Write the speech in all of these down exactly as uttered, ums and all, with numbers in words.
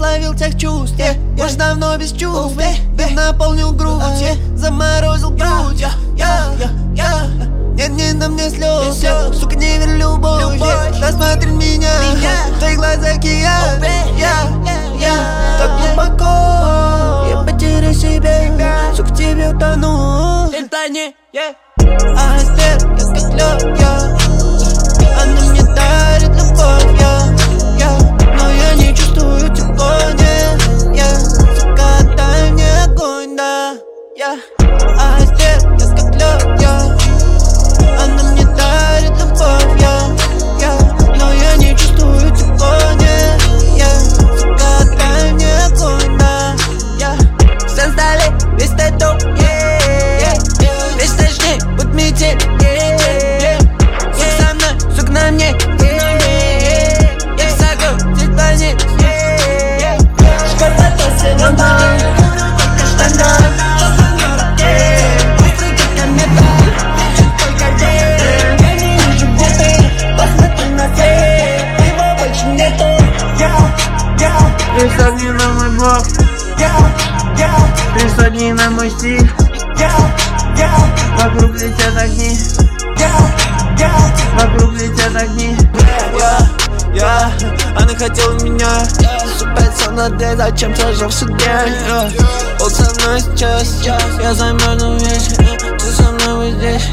ловил тех чувств, yeah, yeah. Уж давно без чувств, yeah, yeah. Наполнил грудь, yeah. Заморозил грудь, yeah, yeah, yeah, yeah. Нет, не на мне слез, yeah. Сука, не верь в любовь, yeah. Да смотри меня, yeah. В твоих глазах океан, yeah, yeah, yeah. Так глубоко я потеряю себя, сука, тебе утону. Ты тони, yeah. Айсберг, я как лёд, yeah. Она мне дарит любовь, yeah, yeah. Но я не чувствую тепло, нет, yeah. Сука, дай мне огонь, да, yeah. Айсберг, я как лёд, yeah. Она мне дарит любовь, yeah, yeah. Но я не чувствую тепло, нет, yeah. Сука, дай мне огонь, да, yeah. Все сдали, весь тату, yeah, yeah. Весь ночник, будь метель, yeah, yeah. Сука со мной, сука на мне, yeah. Я сагу, здесь планет, yeah. Шкода, то все равно, только штанах. Присадни на мой блог, присадни на мой стиль. Вокруг летят огни, вокруг летят огни. Я, я, она хотела меня, супер со мной, зачем сложился день. Вот со мной сейчас, я замерзну весь, ты со мной вот здесь.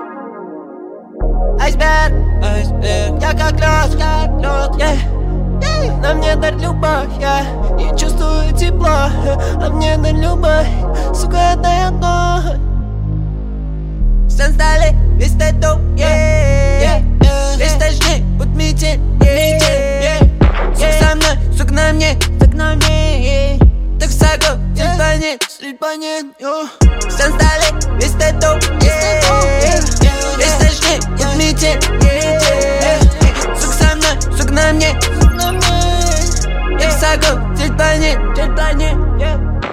Айсберг, айсберг, я как лёд, как лёд, yeah. На мне дарит любовь, я не чувствую тепла. На мне дарит любовь, сука, дай огонь. Все стали, весь тату, yeah, yeah. Весь ночник, будь метель, yeah, yeah. Сука со мной, сука на мне, так на мне, yeah. Так сагу, здесь планет, здесь планет, yo. Все стали, весь тату, yeah. Весь ночник, будь метель, yeah. Сука со мной, сука на мне, сагу, здесь планет, здесь планет, yeah.